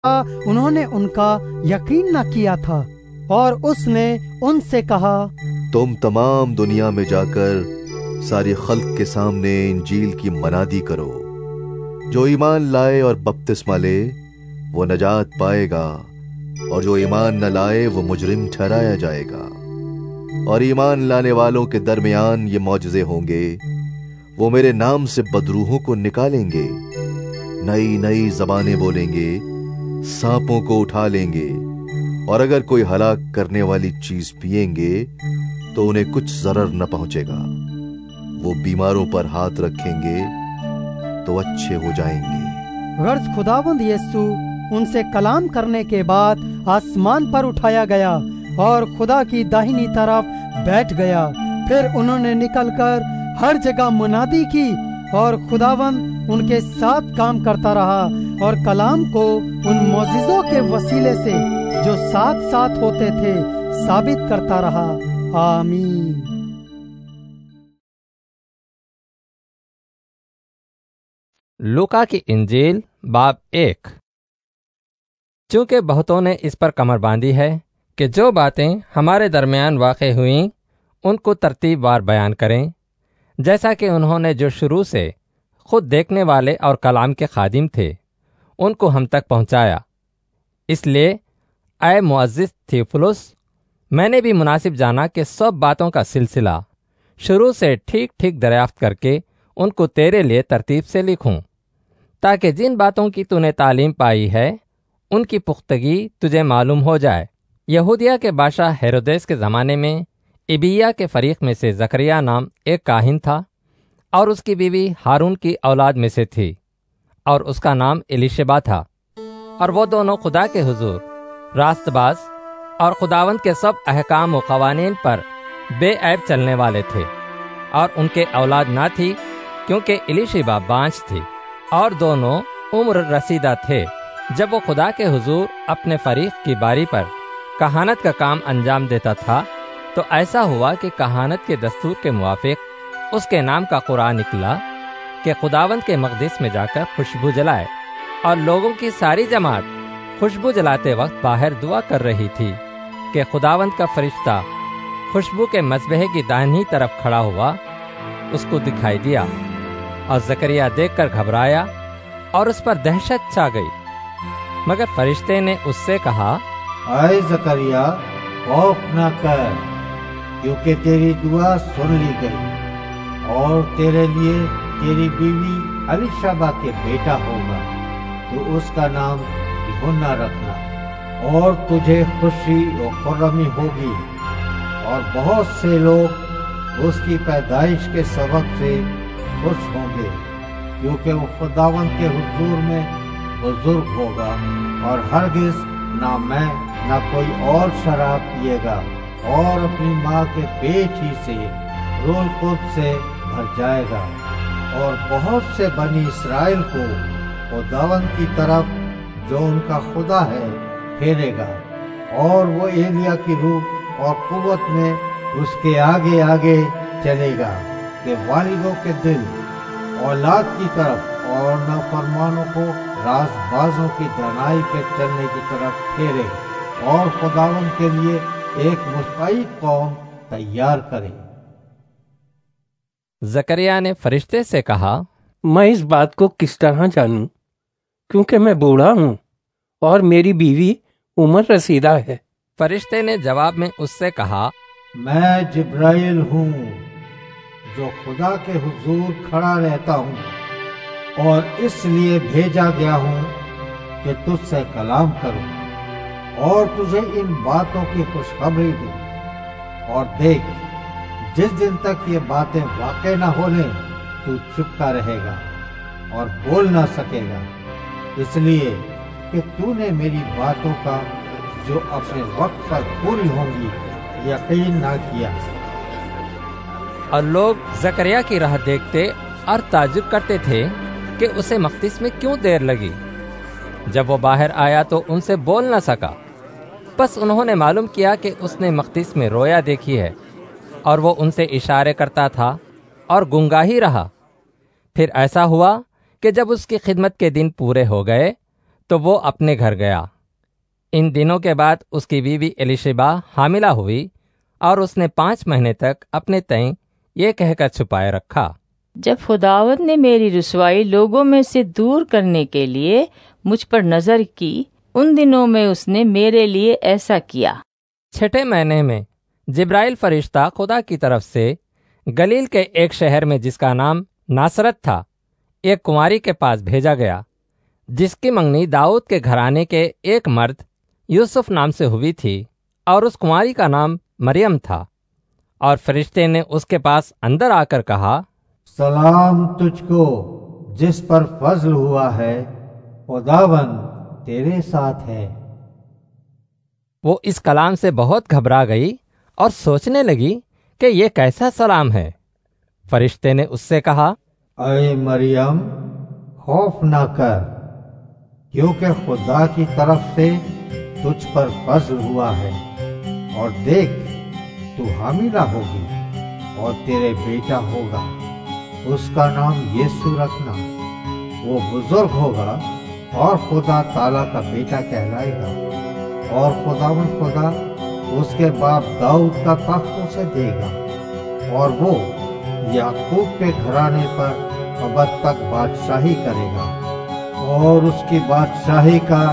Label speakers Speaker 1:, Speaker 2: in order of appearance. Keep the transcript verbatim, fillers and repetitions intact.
Speaker 1: انہوں نے ان کا یقین نہ کیا تھا، اور اس نے ان سے کہا،
Speaker 2: تم تمام دنیا میں جا کر ساری خلق کے سامنے انجیل کی منادی کرو۔ جو ایمان لائے اور بپتسمہ لے وہ نجات پائے گا، اور جو ایمان نہ لائے وہ مجرم ٹھہرایا جائے گا۔ اور ایمان لانے والوں کے درمیان یہ معجزے ہوں گے، وہ میرے نام سے بدروحوں کو نکالیں گے، نئی نئی زبانیں بولیں گے، سانپوں کو اٹھا لیں گے، اور اگر کوئی ہلاک کرنے والی چیز پئیں گے تو انہیں کچھ ضرر نہ پہنچے گا۔ وہ بیماروں پر ہاتھ رکھیں گے تو اچھے ہو جائیں گے۔
Speaker 1: غرض خداوند یسوع ان سے کلام کرنے کے بعد آسمان پر اٹھایا گیا اور خدا کی داہنی طرف بیٹھ گیا۔ پھر انہوں نے نکل کر ہر جگہ منادی کی، اور خداوند ان کے ساتھ کام کرتا رہا اور کلام کو ان معجزوں کے وسیلے سے جو ساتھ ساتھ ہوتے تھے ثابت کرتا رہا۔ آمین۔
Speaker 3: لوکا کی انجیل باب ایک۔ چونکہ بہتوں نے اس پر کمر باندھی ہے کہ جو باتیں ہمارے درمیان واقع ہوئیں ان کو ترتیب وار بیان کریں، جیسا کہ انہوں نے جو شروع سے خود دیکھنے والے اور کلام کے خادم تھے ان کو ہم تک پہنچایا۔ اس لیے اے معزز تھیوفلس، میں نے بھی مناسب جانا کہ سب باتوں کا سلسلہ شروع سے ٹھیک ٹھیک دریافت کر کے ان کو تیرے لیے ترتیب سے لکھوں، تاکہ جن باتوں کی تو نے تعلیم پائی ہے ان کی پختگی تجھے معلوم ہو جائے۔ یہودیہ کے بادشاہ ہیرودیس کے زمانے میں ابیہ کے فریق میں سے زکریا نام ایک کاہن تھا، اور اس کی بیوی ہارون کی اولاد میں سے تھی، اور اس کا نام الیشبا تھا، اور وہ دونوں خدا کے حضور راست باز اور خداوند کے سب احکام و قوانین پر بے عیب چلنے والے تھے، اور ان کے اولاد نہ تھی کیونکہ الیشبا بانجھ تھی، اور دونوں عمر رسیدہ تھے۔ جب وہ خدا کے حضور اپنے فریق کی باری پر کہانت کا کام انجام دیتا تھا تو ایسا ہوا کہ کہانت کے دستور کے موافق اس کے نام کا قرآن نکلا کہ خداوند کے مقدس میں جا کر خوشبو جلائے، اور لوگوں کی ساری جماعت خوشبو جلاتے وقت باہر دعا کر رہی تھی کہ خداوند کا فرشتہ خوشبو کے مذبح کی داہنی طرف کھڑا ہوا اس کو دکھائی دیا، اور زکریا دیکھ کر گھبرایا اور اس پر دہشت چھا گئی۔ مگر فرشتے نے اس سے کہا،
Speaker 4: اے زکریا، خوف نہ کر، کیونکہ تیری دعا سن لی گئی، اور تیرے لیے تیری بیوی الیشبا کے بیٹا ہوگا، تو اس کا نام یوحنا رکھنا، اور تجھے خوشی و خرمی ہوگی، اور بہت سے لوگ اس کی پیدائش کے سبب سے خوش ہوں گے، کیونکہ وہ خداوند کے حضور میں بزرگ ہوگا، اور ہرگز نہ میں نہ کوئی اور شراب پیے گا، اور اپنی ماں کے پیٹ ہی سے روح القدس سے بھر جائے گا، اور بہت سے بنی اسرائیل کو خداوند کی طرف جو ان کا خدا ہے پھیرے گا، اور وہ ایلیا کی روح اور قوت میں اس کے آگے آگے چلے گا، کہ والدوں کے دل اولاد کی طرف اور نافرمانوں کو راست بازوں کی دانائی کے چلنے کی طرف پھیرے، اور خداوند کے لیے ایک مستعد قوم تیار کرے۔
Speaker 3: زکریا نے فرشتے سے کہا،
Speaker 5: میں اس بات کو کس طرح جانوں، کیونکہ میں بوڑھا ہوں اور میری بیوی عمر رسیدہ ہے؟
Speaker 3: فرشتے نے جواب میں اس سے کہا،
Speaker 4: میں جبرائیل ہوں، جو خدا کے حضور کھڑا رہتا ہوں، اور اس لیے بھیجا گیا ہوں کہ تجھ سے کلام کروں اور تجھے ان باتوں کی خوشخبری دوں۔ اور دیکھ، جس دن تک یہ باتیں واقع نہ ہو لیں تو چپتا رہے گا اور بول نہ سکے گا، اس لیے کہ تو نے میری باتوں کا جو اپنے وقت پر پوری ہوں گی یقین نہ کیا۔
Speaker 3: اور لوگ زکریا کی راہ دیکھتے اور تعجب کرتے تھے کہ اسے مقدس میں کیوں دیر لگی۔ جب وہ باہر آیا تو ان سے بول نہ سکا، بس انہوں نے معلوم کیا کہ اس نے مقدس میں رویا دیکھی ہے، اور وہ ان سے اشارے کرتا تھا اور گنگا ہی رہا۔ پھر ایسا ہوا کہ جب اس کی خدمت کے دن پورے ہو گئے تو وہ اپنے گھر گیا۔ ان دنوں کے بعد اس کی بیوی الیشبا حاملہ ہوئی، اور اس نے پانچ مہینے تک اپنے تئیں یہ کہہ کر چھپائے رکھا،
Speaker 6: جب خداوند نے میری رسوائی لوگوں میں سے دور کرنے کے لیے مجھ پر نظر کی، ان دنوں میں اس نے میرے لیے ایسا کیا۔
Speaker 3: چھٹے مہینے میں جبرائیل فرشتہ خدا کی طرف سے گلیل کے ایک شہر میں جس کا نام ناصرت تھا، ایک کنواری کے پاس بھیجا گیا، جس کی منگنی داؤد کے گھرانے کے ایک مرد یوسف نام سے ہوئی تھی، اور اس کنواری کا نام مریم تھا۔ اور فرشتے نے اس کے پاس اندر آ کر کہا،
Speaker 4: سلام تجھ کو جس پر فضل ہوا ہے، خداوند تیرے ساتھ ہے۔
Speaker 3: وہ اس کلام سے بہت گھبرا گئی اور سوچنے لگی کہ یہ کیسا سلام ہے۔ فرشتے نے اس سے کہا،
Speaker 4: اے مریم، خوف نہ کر، کیونکہ خدا کی طرف سے تجھ پر فضل ہوا ہے، اور دیکھ تو حاملہ ہوگی اور تیرے بیٹا ہوگا، اس کا نام یسوع رکھنا۔ وہ بزرگ ہوگا اور خدا تعالیٰ کا بیٹا کہلائے گا، اور خداوند خدا اس کے باپ داؤد کا تخت اسے دے گا، اور وہ یعقوب کے گھرانے پر ابد تک بادشاہی کرے گا، اور اس کی بادشاہی کا